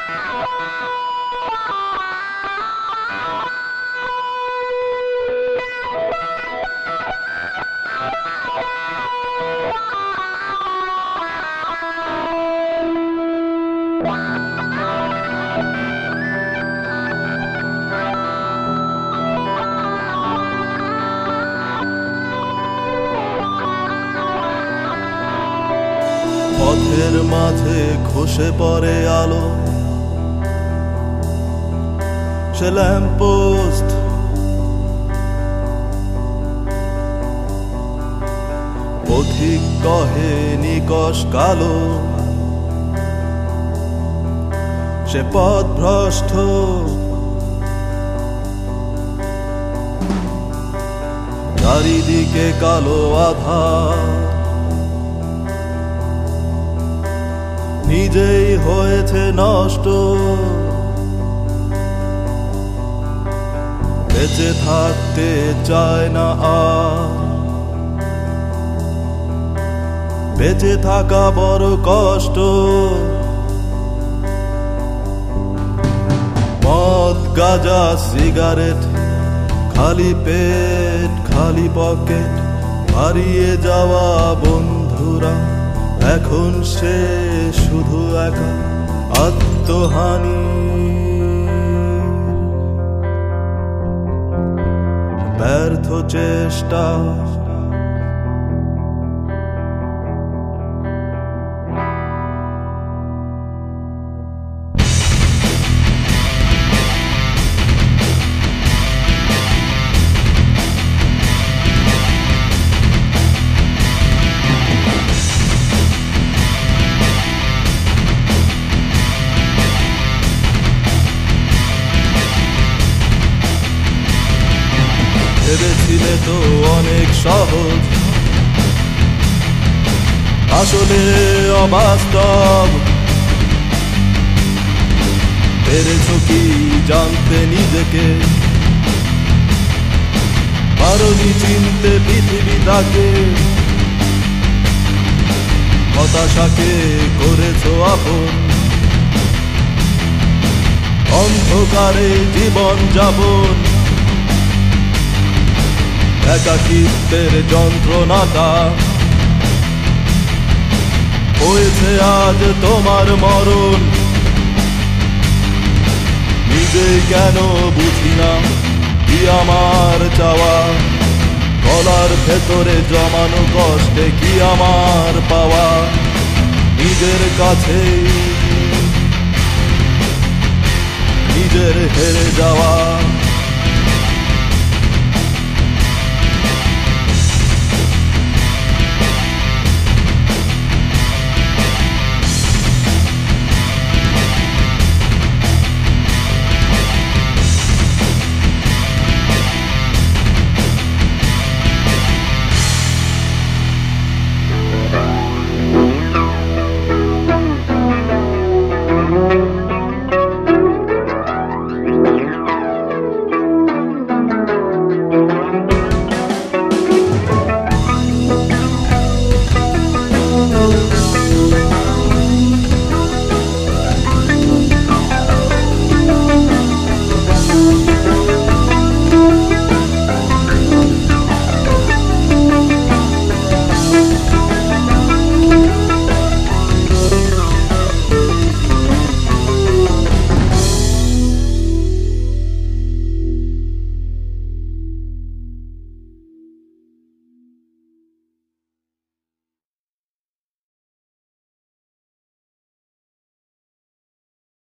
পথের মাঝে খসে পড়ে আলো, সে ল্যাম্পপোস্ট পথিক কহে নিকষ কালো, সে পথভ্রষ্ট চারিদিকে কালো আধার, নিজেই হয়েছে নষ্ট, বেঁচে থাকতে চায় না আর, বেঁচে থাকা বড় কষ্ট। মদ গাঁজা সিগারেট, খালি পেট খালি পকেট, হারিয়ে যাওয়া বন্ধুরা, এখন সে শুধু একা আত্মহানি, ব্যর্থ চেষ্টা। ভেবেছিলে তো অনেক সহজ, আসলে অবাস্তব। পেরেছো কি জানতে নিজেকে, পারোনি চিনতে পৃথিবীটাকে, হতাশাকে করেছো আপন, অন্ধকারে জীবন যাপন, একাকিত্বের যন্ত্রণাটা হয়েছে আজ তোমার মরণ। নিজেই কেন বুঝি না কি আমার চাওয়া, গলার ভেতরে জমানো কষ্টে কি আমার পাওয়া, নিজের কাছে নিজের হেরে যাওয়া।